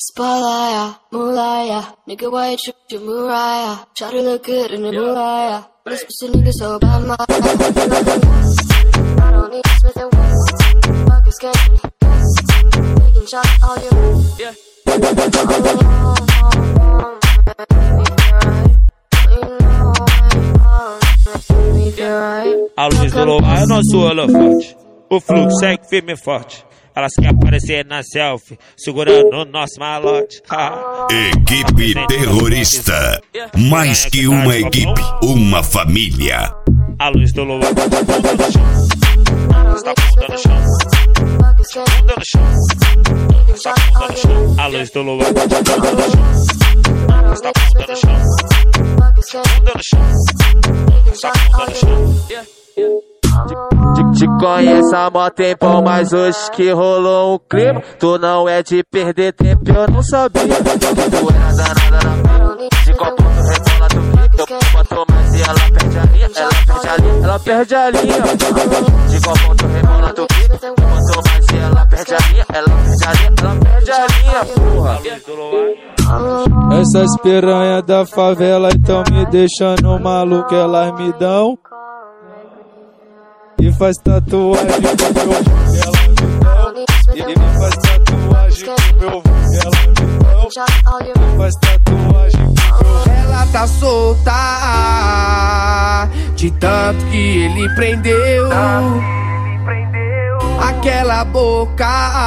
Spotlight, Moolaya, nigga, why you trip to Mariah? Try to look good in the Moolaya, but this pussy nigga so bad, my I don't need Smith & Wesson, fuck is getting taking shots all you. Yeah. A luz do luar é nosso holofote. O fluxo segue firme e forte. Elas querem aparecer na selfie, segurando o nosso malote. Equipe terrorista. Mais que uma equipe, uma família. A luz do luar, bunda no chão. Está bunda no chão. Bunda no chão. Está bunda no chão. A luz do luar, bunda no chão. Está bunda no chão. Bunda no chão. Está bunda no chão. Te conheço há mó tempão, mas hoje que rolou um clima. Tu não é de perder tempo, eu não sabia que tu era danada na pira. De copo tu rebola, tu fica, eu boto mais e ela perde a linha. Ela perde a linha, ela perde a linha. De copo tu rebola, tu fica, eu boto mais e ela perde a linha. Ela perde a linha, ela perde a linha, porra. Essas piranha da favela então me deixando maluco, elas me dão e faz tatuagem com meu vulgo, ela me dão. E me faz tatuagem com meu vulgo, ela me dão. E faz tatuagem com meu vulgo. Ela tá solta de tanto que ele prendeu. Aquela boca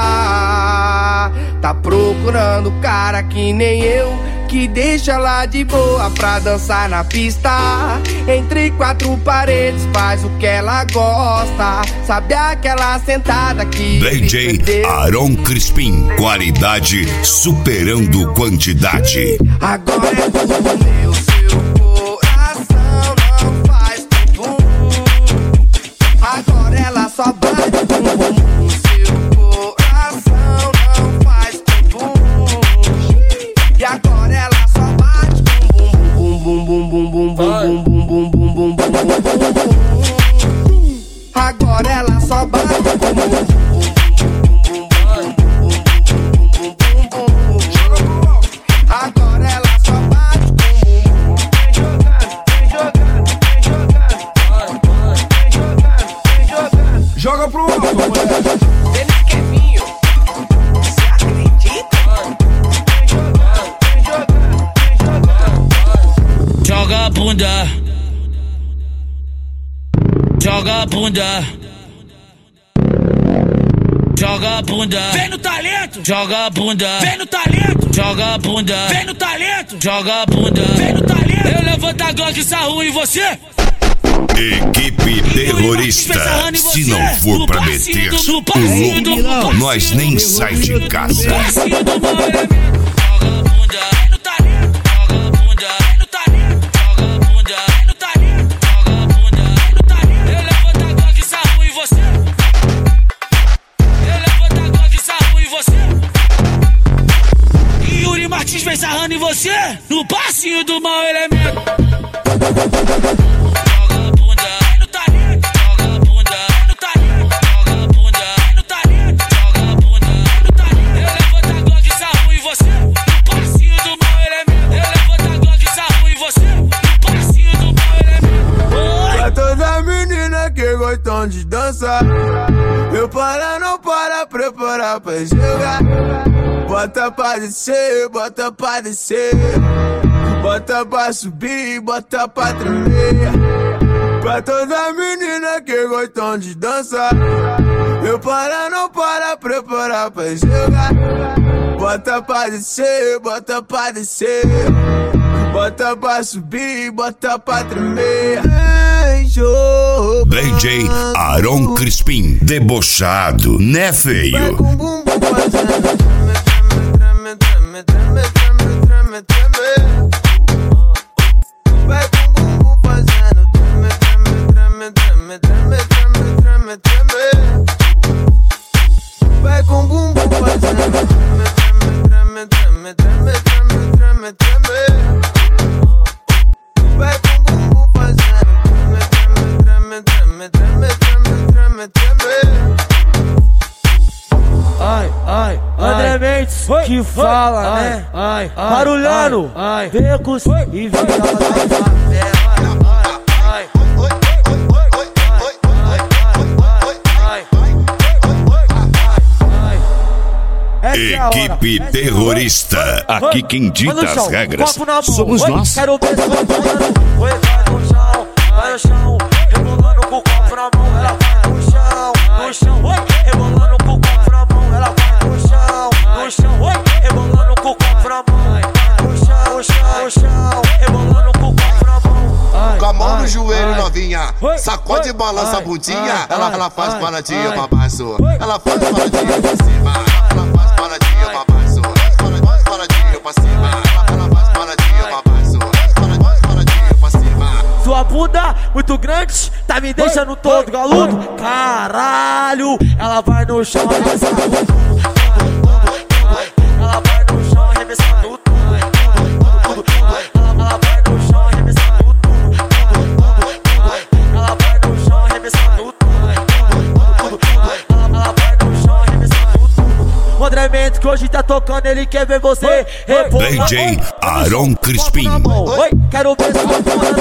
tá procurando cara que nem eu, que deixa ela de boa pra dançar na pista. Entre quatro paredes faz o que ela gosta. Sabe aquela sentada que DJ Aron Crispim. Qualidade superando quantidade. Agora é tudo meu, seu coração não faz bumbum. Agora ela só bate bumbum. Seu coração não faz bumbum. E agora ela só bate bum bum bum bum bum bum bum bum bum bum bum bum. Agora ela só bate bum bum bum bum bum bum bum. Agora ela só bate bum bum. Vem jogando, vem jogando, vem jogando, vem jogando. Joga pro alto, mulher. Ele esqueminho. Você acredita? Joga a bunda, joga a bunda, joga a bunda, vem no talento, joga a bunda, vem no talento, joga a bunda, vem no talento, joga a bunda, vem no talento. Eu levanto a Glock e sarro em você. Equipe terrorista. Se não for pra meter o louco, nós nem sai de casa. Vem sarrando em você, no passinho do mau elemento. Joga a bunda, vem no talento. Joga a bunda, vem no talento. Joga a bunda, vem no talento. Joga a bunda, vem no talento. Eu levanto a Glock e sarro em você, no passinho do mau elemento. Eu levanto a Glock e sarro em você, no passinho do mau elemento. Pra toda menina que gostam de dançar, eu para não para, preparar pra jogar. Bota pra descer, bota pra descer. Bota pra subir, bota pra tremer. Pra toda menina que gostam de dançar, eu para não para, preparar pra jogar. Bota pra descer, bota pra descer. Bota pra subir, bota pra tremer. DJ Aron Crispim. Debochado, né, feio? Vai com bumbum fazendo treme, treme, treme, treme, treme, treme. Vai com bumbum fazendo treme, treme, treme, treme, treme, treme, treme. Vai com bumbum fazendo treme, treme, treme, treme, treme, treme, treme. Vai com bumbum fazendo treme, treme, treme, treme, treme, treme. Ai, ai, André Mendes. que fala, né? Barulhando, becos e vira da favela. Equipe terrorista. Aqui quem dita as regras somos nós. Quero ver se vai no chão, vai no chão, rebolando com o copo na mão, ela vai no chão, rebolando com o copo na mão, ela vai no chão, rebolando com o copo na mão, no chão, rebolando com o copo na mão. Com a mão no joelho, novinha, sacode e balança a bundinha, ela faz paradinha pra baixo, ela faz paradinha pra cima, ela faz paradinha pra baixo, faz paradinha pra cima, ela faz paradinha pra baixo, faz paradinha pra cima. Sua bunda muito grande, tá me deixando todo galudo. Caralho, ela vai no chão, arremessando tudo. Ela vai no chão, arremessando tudo. Ela vai no chão, arremessando tudo. Ela vai no chão, arremessando tudo. Ela vai no chão, arremessando tudo. O André Mendes que hoje tá tocando, ele quer ver você rebolando. DJ Aron Crispim. Quero ver se vai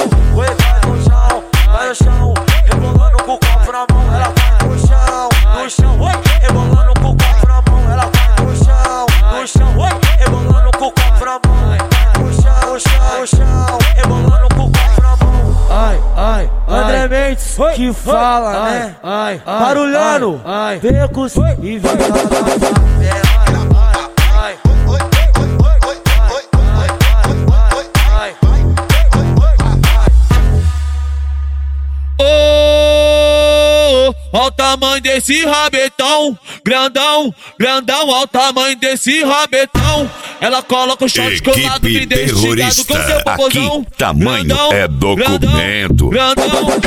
no chão, rebolando com o copo na mão, ela vai no chão, rebolando com o copo na mão, ela vai no chão, rebolando com o copo na mão, no chão, rebolando com o copo na mão. André Mendes que fala, né? Barulhando, becos e vira da favela. Ó o tamanho desse rabetão, grandão, grandão, ó o tamanho desse rabetão. Ela coloca o short colado, me Equipe deixa ligado com seu terrorista. popozão. Aqui tamanho é documento. Grandão,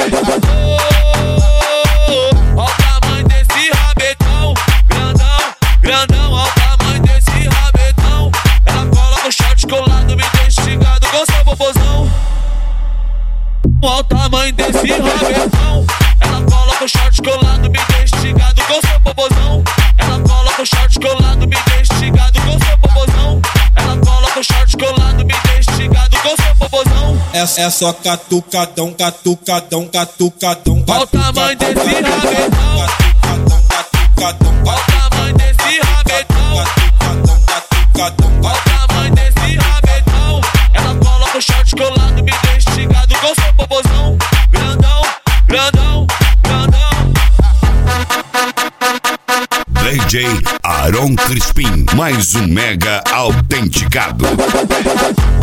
ó o tamanho desse rabetão, grandão, grandão, ó o tamanho desse rabetão. Ela coloca o short colado, me deixa ligado com seu popozão. Ó o tamanho desse rabetão. Ela coloca o short colado, me deixa ligado com seu popozão. Ela coloca o short colado, me deixa ligado com seu popozão. Ela coloca o short colado, me deixa ligado com seu popozão. É só catucadão, catucadão, catucadão. Qual o tamanho desse rabetão? Catucadão, Qual o tamanho desse rabetão? catucadão. Qual o tamanho desse rabetão? Ela coloca o short colado, me deixa ligado com seu popozão. Grandão, grandão, grandão. DJ Aron Crispim, mais um mega autenticado.